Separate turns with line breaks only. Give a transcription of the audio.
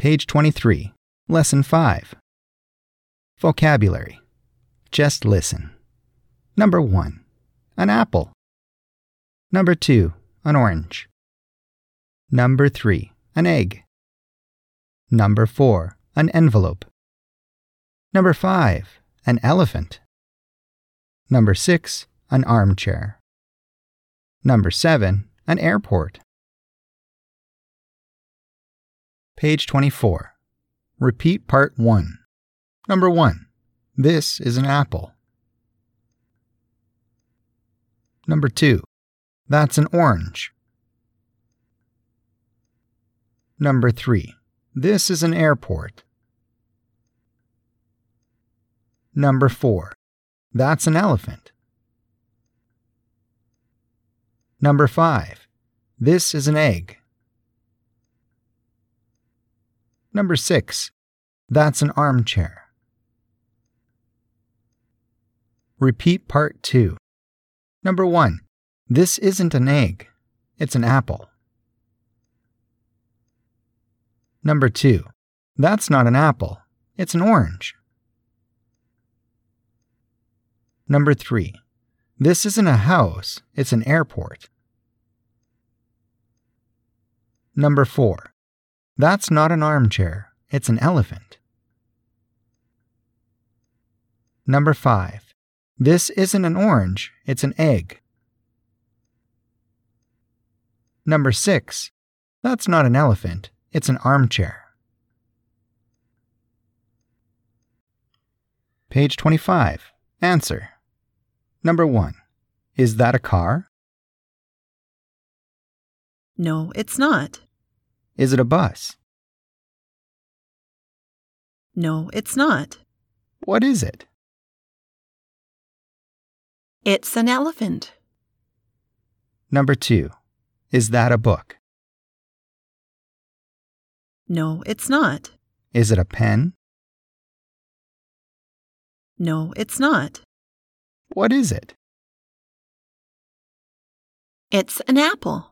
Page 23, Lesson 5. Vocabulary. Just listen. Number 1, an apple. Number 2, an orange. Number 3, an egg. Number 4, an envelope. Number 5, an elephant. Number 6, an armchair. Number 7, an airport. Page 24. Repeat Part 1. Number 1. This is an apple. Number 2. That's an orange. Number 3. This is an airport. Number 4. That's an elephant. Number 5. This is an egg. Number 6. That's an armchair. Repeat Part 2. Number 1. This isn't an egg. It's an apple. Number 2. That's not an apple. It's an orange. Number 3. This isn't a house. It's an airport. Number 4. That's not an armchair. It's an elephant. Number 5. This isn't an orange. It's an egg. Number 6. That's not an elephant. It's an armchair. Page 25. Answer. Number 1. Is that a car?
No, it's not.
Is it a bus?
No, it's not.
What is it?
It's an elephant.
Number 2. Is that a book?
No, it's not.
Is it a pen?
No, it's not.
What is it?
It's an apple.